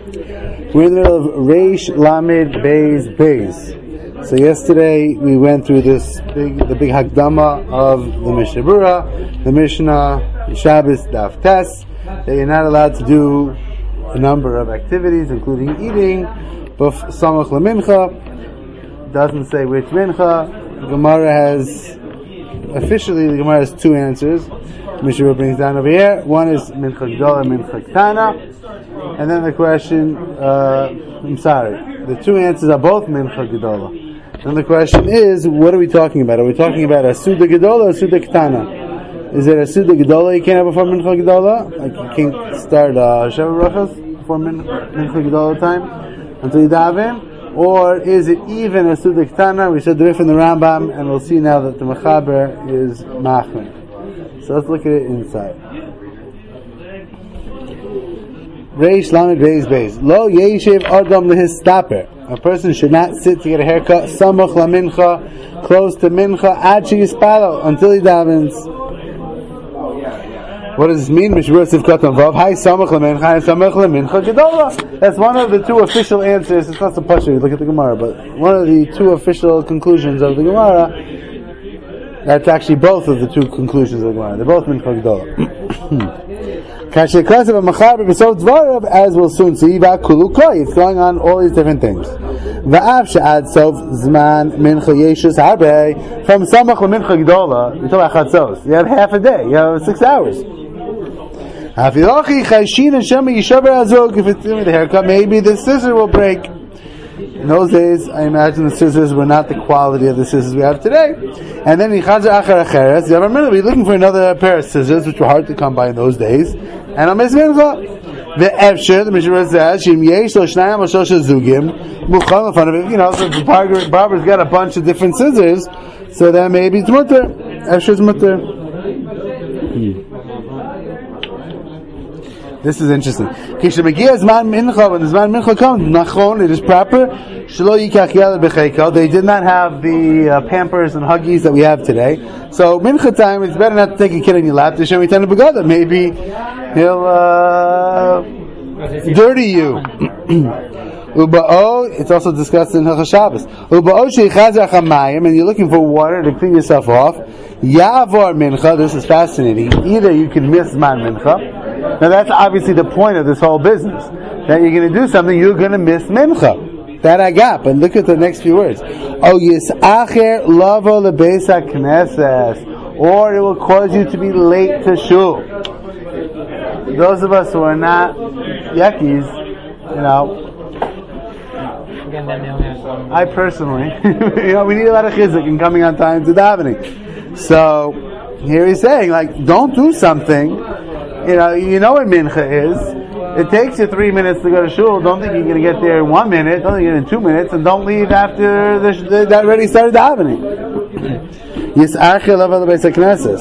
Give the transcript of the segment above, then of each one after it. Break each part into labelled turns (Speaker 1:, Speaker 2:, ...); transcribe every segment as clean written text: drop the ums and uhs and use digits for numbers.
Speaker 1: We're in the middle of Reish Lamed Beis Beis. So yesterday we went through the big Hakdama of the Mishnah Berurah, the Mishnah Shabbos Daf Tes, that you're not allowed to do a number of activities, including eating, but Samach LaMincha doesn't say which Mincha. The Gemara has two answers. Mishnah Berurah brings down over here. One is Mincha Gedola, Mincha Ktana, and then the question. The two answers are both Mincha Gedola. And the question is, what are we talking about? Are we talking about a Suda Gedola or a Suda Ktana? Is it a Suda Gedola you can't have before Mincha Gedola? Like you can't start Sheva Brachos before Mincha Gedola time until you daven? Or is it even a Suda Ktana? We said the Rif in the Rambam, and we'll see now that the Mechaber is Machmer. So let's look at it inside. Reish Lamed Beis Beis. Lo Yeshiv Adam Lehistaper. A person should not sit to get a haircut. Samach LaMincha, close to Mincha, ad sheyispalo, until he davens. What does this mean? Mishmur Sivkat Vav. Hi Samach LaMincha, hi Samach LaMincha Gedola. That's one of the two official answers. It's not so pasha. Look at the Gemara, but one of the two official conclusions of the Gemara. That's actually both of the two conclusions of the Gemara. They're both Mincha Gedola. As we'll soon see, it's going on all these different things. From Samach LaMincha Gedola, you talk about Chatzos. You have half a day. You have 6 hours. If it's the haircut, maybe the scissor will break. In those days, I imagine the scissors were not the quality of the scissors we have today. And then we're looking for another pair of scissors, which were hard to come by in those days. And I'm missing the Efsher, the Mishnah says, so the barber's got a bunch of different scissors, so then maybe it's mutter. Efsher's mutter. This is interesting. When the Zman Mincha comes, nachon, it is proper. They did not have the Pampers and Huggies that we have today. So Mincha time, it's better not to take a kid on your lap. Maybe he'll dirty you. It's also discussed in Hilchos Shabbos. And you're looking for water to clean yourself off. Yavor Mincha. This is fascinating. Either you can miss Zman Mincha. Now that's obviously the point of this whole business. That you're going to do something, you're going to miss Mincha. That I got. But look at the next few words. Yisacher lavo lebeis haknesses. Or it will cause you to be late to shul. Those of us who are not yakis, I personally, we need a lot of chizuk in coming on time to davening. So, here he's saying, don't do something, you know what mincha is. It takes you 3 minutes to go to shul. Don't think you're going to get there in 1 minute. Don't think you're in 2 minutes. And don't leave after that already started davening. Yis'achel level beis haknesses.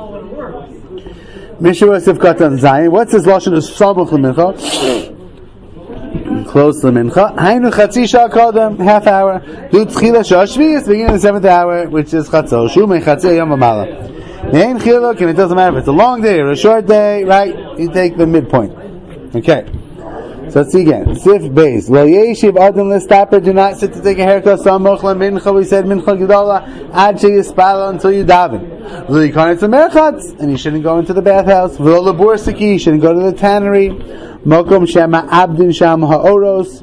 Speaker 1: Mishra Sivkat Zayin. What's his lashon of Samach LaMincha? Close to Mincha. Hainu Chatzi Shah Kodem, half hour. Do Tchila Shah Shvius, beginning of the 7th hour, which is Chatzos. Shumei Chatzi Yom Amala. Nein Chiluk, and it doesn't matter if it's a long day or a short day, right? You take the midpoint. Okay. So let's see again. Sif Beis. Well, Yeshiv Adam Lestaper, do not sit to take a haircut. Samach LaMincha, we said Mincha Gedola, ad sheyispalo until you daven. And you shouldn't go into the bathhouse. V'lo lebursiki, you shouldn't go to the tannery. Mokom shema abdin sham ha'oros.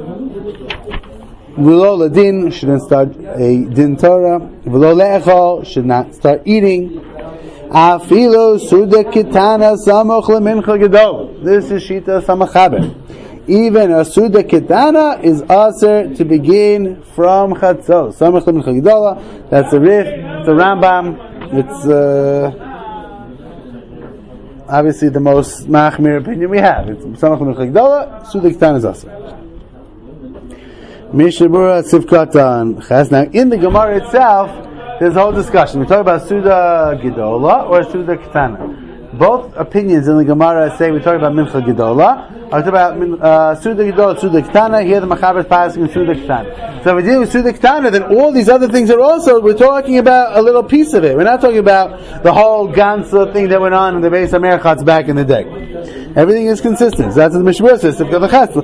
Speaker 1: V'lo ladin, shouldn't start a din Torah. V'lo le'echol, should not start eating. Afilo suda kitana samach LaMincha Gedola. This is Shita Samachaber. Even a suda kitana is aser to begin from chatzos. Samach LaMincha Gedola. That's the Rif, the Rambam. It's obviously the most machmir opinion we have. It's Samach LaMincha Gedola. Suda kitana is aser. Mishnah Berurah Sivkatan Ches. Now in the Gemara itself, there's a whole discussion. We talk about Suda Gedola or Suda Ketana. Both opinions in the Gemara say we talk about Mincha Gedola. I talk about Suda Gedola, Suda Ketana. Here the Mechaber is passing in Suda Ketana. So if we're dealing with Suda Ketana, then all these other things are also, we're talking about a little piece of it. We're not talking about the whole Gansa thing that went on in the Beis HaMerchatz back in the day. Everything is consistent. So that's what the Mishnah says. Even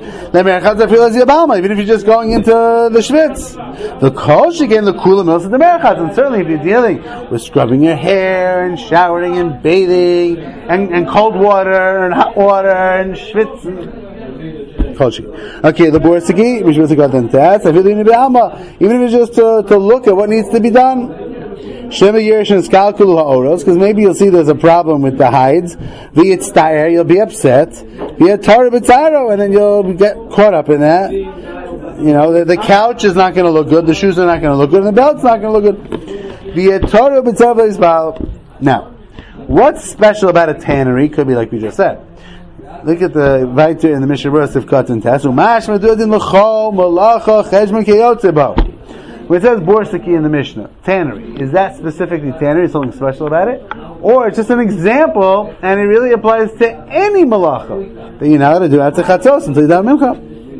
Speaker 1: if you're just going into the Schwitz. The Kol Sheken, the Kula Mills of the Merchatz. And certainly if you're dealing with scrubbing your hair and showering and bathing and cold water and hot water and Schwitz okay, the Borsiki, which was a god then test. Even if it's just to look at what needs to be done. Shema Yerush and Skalkulu Ha'oros, because maybe you'll see there's a problem with the hides. V'yitztayer, you'll be upset. V'yatar b'tzaro, and then you'll get caught up in that. You know, the couch is not going to look good, the shoes are not going to look good, and the belt's not going to look good. V'yatar b'tzaro. Now, what's special about a tannery? Could be like we just said. Look at the Vayter in the Mishnah Berurah of Katan Tess. U'mash medudin l'chol malacha cheshman keyotzebo. When it says borsiki in the Mishnah, tannery, is that specifically tannery? Is something special about it? Or it's just an example, and it really applies to any malacha that you know how to do after chatzos until you daven mincha.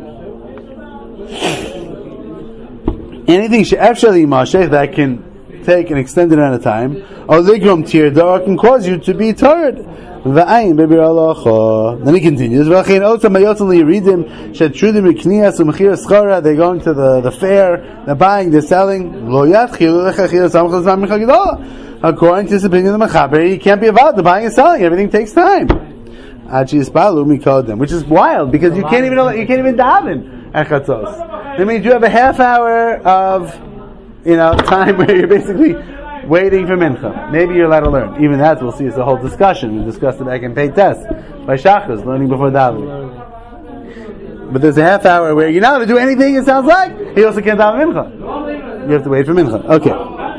Speaker 1: Anything she'efshali mashech that can take an extended amount of time, or ligrom tirda, can cause you to be tired. Then he continues. They're going to the fair, they're buying, they're selling. According to this opinion of the Mechaber, you can't be about the buying and selling. Everything takes time. Which is wild because you can't even daven at Chatzos. That means you have a half hour of time where you're basically waiting for mincha. Maybe you're allowed to learn. Even that, we'll see, is a whole discussion. We discussed it back in Pei Test by Shachas, learning before davening. But there's a half hour where you're not allowed to do anything, it sounds like. He also can't daven mincha. You have to wait for mincha. Okay.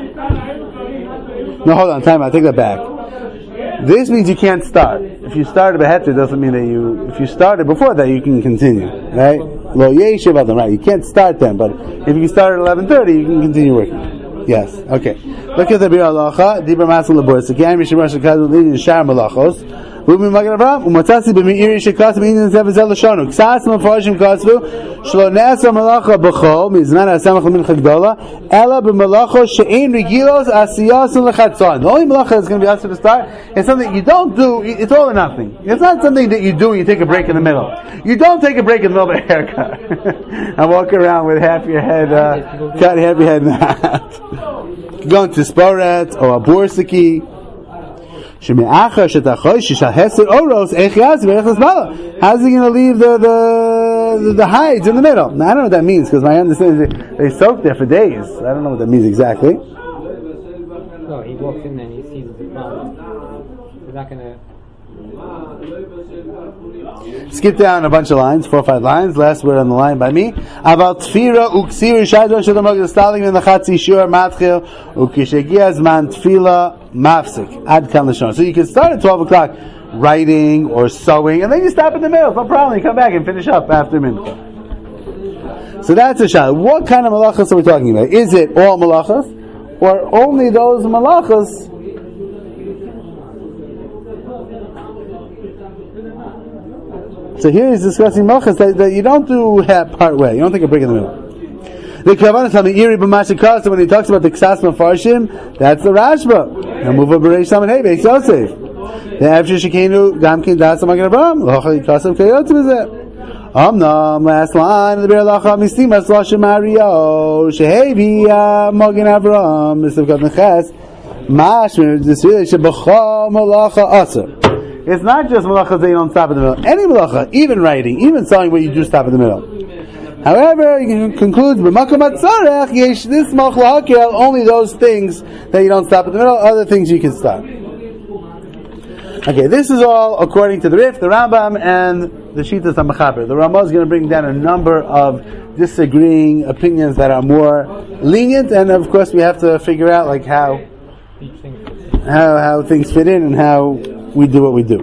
Speaker 1: No, hold on, time out. Take that back. This means you can't start. If you started beheter, doesn't mean that if you started before that, you can continue. Right? Lo yeshiv adam, right? You can't start then, but if you start at 11:30, you can continue working. Yes, okay. Look at the Bir Halacha, Dibra Masul Laboris. Again, Mishra Rosh Hashanah leading in Shar Malachos. Ruben Magen Avraham, Umatasi b'Meiri Shekasim Inin Zevezel Lashonu. Ksas Mefarshim Kasvu, Shlo Ne'asa Malacha B'chol, Mizman HaSamach L'Mincha Gdola, Ela b'Malachos She'ein Regilos Asiyasun L'Chatzon. The only Malacha that's going to be asked to start is something you don't do, it's all or nothing. It's not something that you do and you take a break in the middle. You don't take a break in the middle of a haircut. And walk around with half your head, cut half your head in half. Going to Sporet or a Borsiki. How's he going to leave the hides in the middle? Now, I don't know what that means because my understanding is they soak there for days. I don't know what that means exactly.
Speaker 2: No, he walks in there and he sees the problem. He's not going to.
Speaker 1: Skip down a bunch of lines, 4 or 5 lines. Last word on the line by me. About tfira uksir shadron shadamag staling in the chatzi shur matchil ukishegia zman tfila mafsik ad kan lashon. So you can start at 12 o'clock writing or sewing, and then you stop in the middle. No problem. You come back and finish up after mincha. So that's a shot. What kind of malachas are we talking about? Is it all malachas, or only those malachas? So here he's discussing malachas that you don't do part way. You don't take a break in the middle. The Kavanah tell me Iri b'mashikasa when he talks about the Ksas Mefarshim, that's the Rashba. And move up Bereish Saman Hey Beis Yosef. The Avshir Shekenu Gamkin Das Magen Avraham Lochal Yikasav Kayot B'zeh. Amnam last line of the Bir Halacha Mistimas Lashon Mario Shehevi Magen Avraham Mistav Kat Neches Mashmir this really Shebachah Malacha Aser. It's not just malachas that you don't stop in the middle. Any malacha, even writing, even sewing, where you do stop in the middle. However, you can conclude b'makom hatzarech yesh this malach lahakel, only those things that you don't stop in the middle. Other things you can stop. Okay, this is all according to the Rif, the Rambam, and the Shitas HaMechaber. The Rambam is going to bring down a number of disagreeing opinions that are more lenient, and of course we have to figure out like how things fit in and how we do what we do.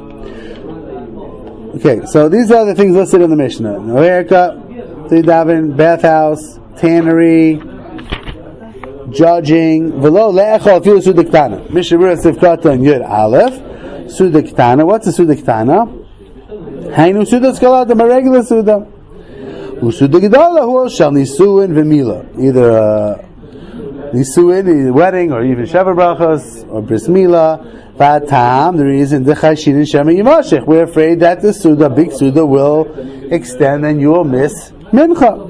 Speaker 1: Okay, so these are the things listed in the Mishnah. No haircut, daven, bathhouse, tannery, judging, velo le'echol afilu sudiktana. Mishnah Berurah Sivkata and Yud Aleph. Sudiktana. What's a sudiktana? Hainu suda skala, the regular suda. Usudigdala hu shal nisuin v'mila. Either nisuin, wedding, or even sheva brachas, or bris milah. Batam, the reason the Chashin and Shema Yimashech. We're afraid that the Suda, big Suda, will extend and you will miss Mincha.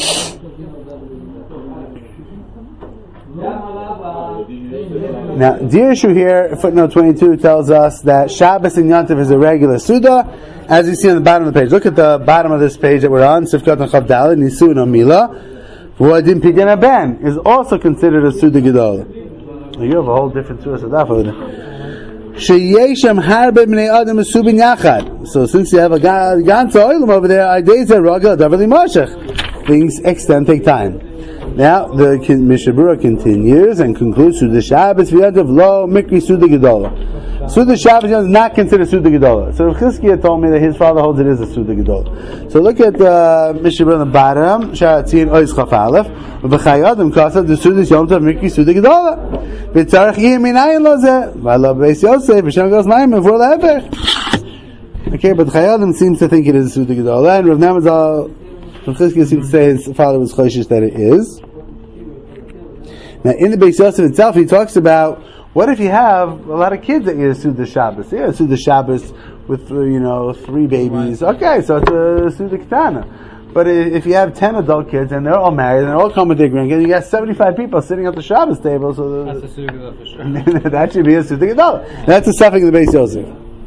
Speaker 1: Now, the issue here, footnote 22 tells us that Shabbos and Yontif is a regular Suda, as you see on the bottom of the page. Look at the bottom of this page that we're on, Sifkat and Chavdal, Nisu no Mila. V'odim Pidyon Ben is also considered a Suda Gedola. You have a whole different Suda Sadaf over there. Sheyeshem Harbe Bnei Adam Mesubin Yachad. So since you have a Ganza Oilam over there, Ideza Raga Davali Mashach. Things extend, take time. Now the Mishnah Berurah continues and concludes Suda Shabbos v'yadav lo mikri Suda Gedola. Suda Shabbos is not considered Suda Gedola. So Chizkiah told me that his father holds it is a Suda Gedola. So look at Mishnah Berurah on the bottom. Sharatzin Ois Chaf Aleph. V'chayadim Kasav the Suda Yom Tov mikri Suda Gedola. V'tzarech Iyim Minayin Lo Zeh. V'alo Beis Yosef V'shem Gos Mayim V'vor Le'Hefech. Okay, but Chayadim seems to think it is a Suda Gedola, and Rav Namazal from Chizkiah seems to say his father was choshish that it is. Now, in the Beis Yosef itself, he talks about what if you have a lot of kids that you Suda Shabbos? Yeah, Suda Shabbos with 3 babies. Okay, so it's a Suda Ketana. But if you have 10 adult kids and they're all married and they're all coming with their grandkids, you got 75 people sitting at the Shabbos table. So
Speaker 2: that's a Suda Gedola for sure.
Speaker 1: That should be a Suda Gedola. That's the suffix of the Beis Yosef.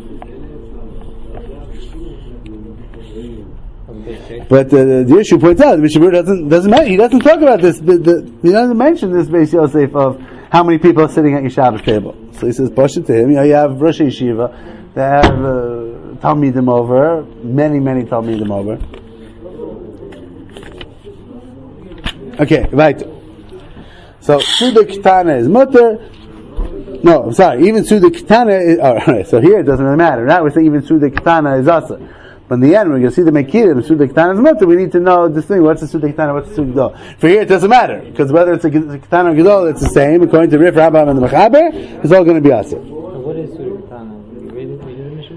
Speaker 1: But the issue points out, the Mishnah Berurah doesn't mention, he doesn't talk about this, he doesn't mention this Beis Yosef of how many people are sitting at your Shabbos table. So he says, Pasha to him, you have Rosh Yeshiva, they have Talmidim over, many Talmidim over. Okay, right. So Suda Ketana is Mutter. No, I'm sorry, even Suda Ketana is, alright, so here it doesn't really matter. Now we're saying even Suda Ketana is Asa. But in the end, when you see the Mekirim, Suda Ketana is Mutter, we need to know this thing, what's the Suda Ketana, what's the Suda Gedola. For here, it doesn't matter, because whether it's a Ketana or Gedola, it's the same. According to Rif, Rambam, and the Mechaber, it's all going to be Asa.
Speaker 2: So what is Suda Ketana? We read the Mishnah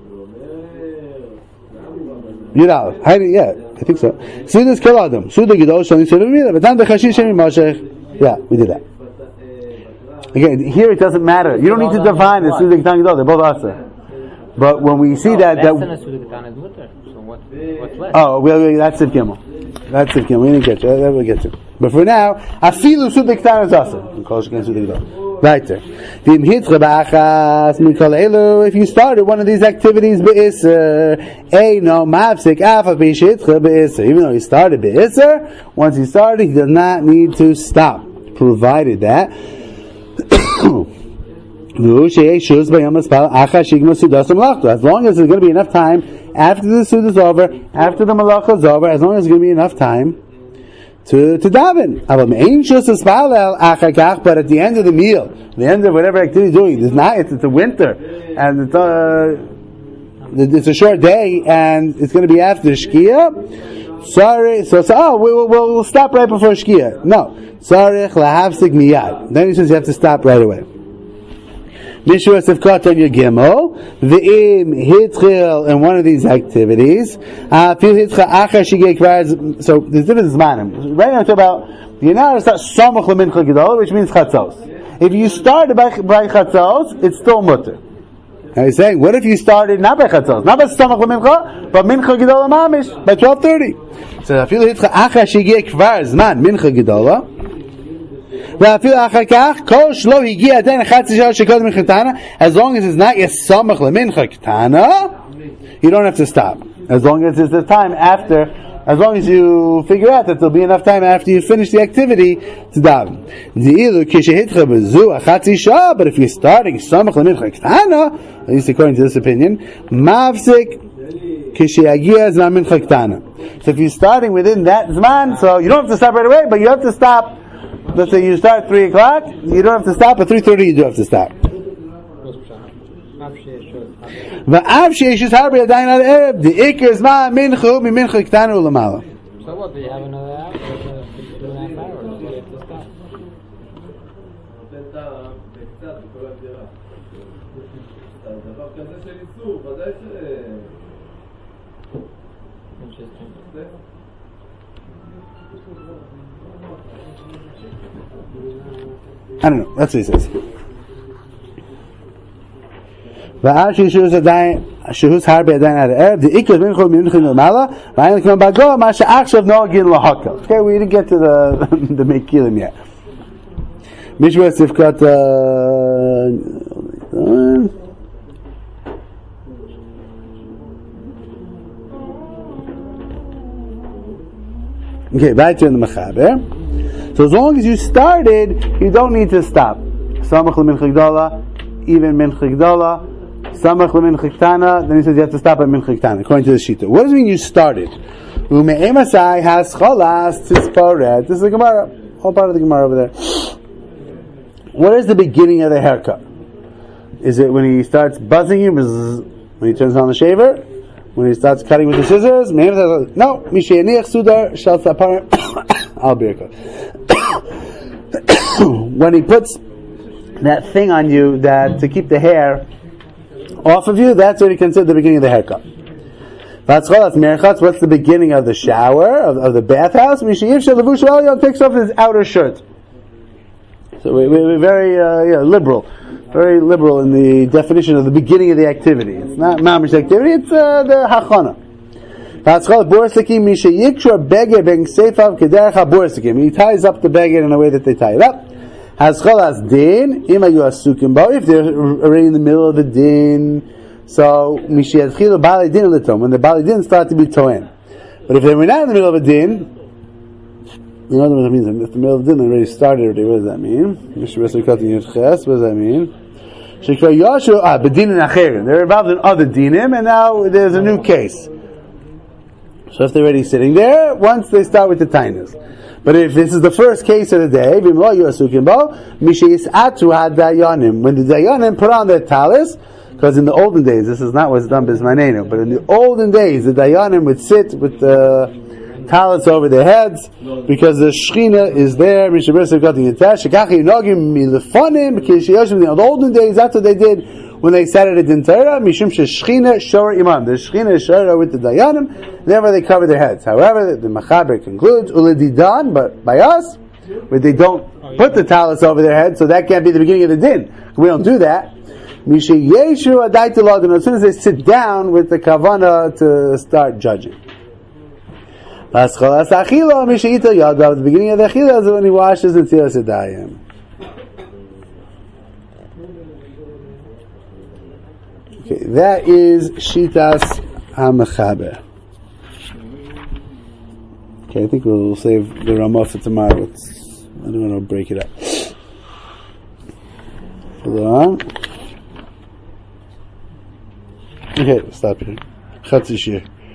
Speaker 2: Berurah already?
Speaker 1: Yeah, I think so. Suda is Kel Adam, Suda Gedola, Shani Suda Mila, but then the Chashin Shemi Mashech. Yeah, we did that. Again, here it doesn't matter. You don't need to define the Suda Ketana Gedola, they're both Asa. But when we see that
Speaker 2: so what's less?
Speaker 1: Oh, well, that's Siv Gimel. That's Siv Gimel. We didn't get you. That we'll get you. But for now, Afilu Suda Ketana is Asa. Right there. If you started one of these activities be'isr, no mafsik afa b'shitcha be'isr. Even though he started be'isr, once he started, he does not need to stop, provided that. As long as there's going to be enough time after the Suda is over, after the Malacha is over, as long as there's going to be enough time to daven. But at the end of the meal, the end of whatever activity you're doing, it's a winter, and it's a short day, and it's going to be after Shkia. Sorry, we'll stop right before Shkia. No. Then he says you have to stop right away. Mishra Sivkot on your Gimel, V'im Hitchil in one of these activities, so there's different Zmanim. Right now I'm talking about, you're now start Samach L'Mincha Gedola, which means Chatzos. If you started by Chatzos, it's still Mutter. Now he's saying, what if you started not by Chatzos, not by Samach L'Mincha, but Mincha Gedola Mamish, by 12:30? So Afil Hitcha Acha Shigei Kvar Zman Mincha Gedola, as long as it's not yet samach lemincha ketana, you don't have to stop. As long as it's the time after, as long as you figure out that there'll be enough time after you finish the activity to daven. But if you're starting samach lemincha ketana, at least according to this opinion, mavsik kishiyagia zman mincha ketana. So if you're starting within that zman, so you don't have to stop right away, but you have to stop. Let's say you start at 3 o'clock, you don't have to stop. At 3:30, you do have to stop. The ikr is ma minchu mi minchu ketana ulamala.
Speaker 2: So what? Do you have another hour? 2.5 hours? Do you have to stop? Interesting.
Speaker 1: I don't know. That's what he says. Va'ashi shehus harbe adayin ad erev the ikos minchol minchin l'mala v'ayin l'kam bago ma she'achshav no'agin l'haka. Okay, we didn't get to the mekilim yet. Mishra Sifkat. Okay, back to the Mechaber. So as long as you started, you don't need to stop. Samach l'min chigdala, even min chigdala. Samach l'min chigtana. Then he says you have to stop at min chigtana, according to the Shita. What does it mean you started? Ume'emasai has cholas tisparet. This is the Gemara. Whole part of the Gemara over there. What is the beginning of the haircut? Is it when he starts buzzing you? When he turns on the shaver? When he starts cutting with the scissors? No. When he puts that thing on you that to keep the hair off of you, that's what he considers the beginning of the haircut. What's the beginning of the shower, of the bathhouse? Takes off his outer shirt. So we're very liberal. Very liberal in the definition of the beginning of the activity. It's not mamish activity, it's the hachana. He ties up the beged in a way that they tie it up. If they're already in the middle of the din, so when the bali din start to be toen. But if they were not in the middle of a din, you know what that means? If the middle of the din already started already, what does that mean? What does that mean? They're involved in other dinim, and now there's a new case. So if they're already sitting there, once they start with the tainas. But if this is the first case of the day, when the dayanim put on their talis, because in the olden days, this is not what's done bismanenu, but in the olden days, the dayanim would sit with the talis over their heads, because the Shechina is there. In the olden days, that's what they did when they sat at a din Torah. Mishum Shechina shor imam. The Shechina is shor with the dayanim. Never they cover their heads. However, the Mechaber concludes uledidan, but by us, where they don't put the talis over their head, so that can't be the beginning of the din. We don't do that. As soon as they sit down with the kavana to start judging. The beginning of the achila is when he washes the tzilas yadayim. Okay, that is Shitas HaMechaber. Okay, I think we'll save the Ramah for tomorrow. I don't want to break it up. Hold on. Okay, stop here. Chatzi shir.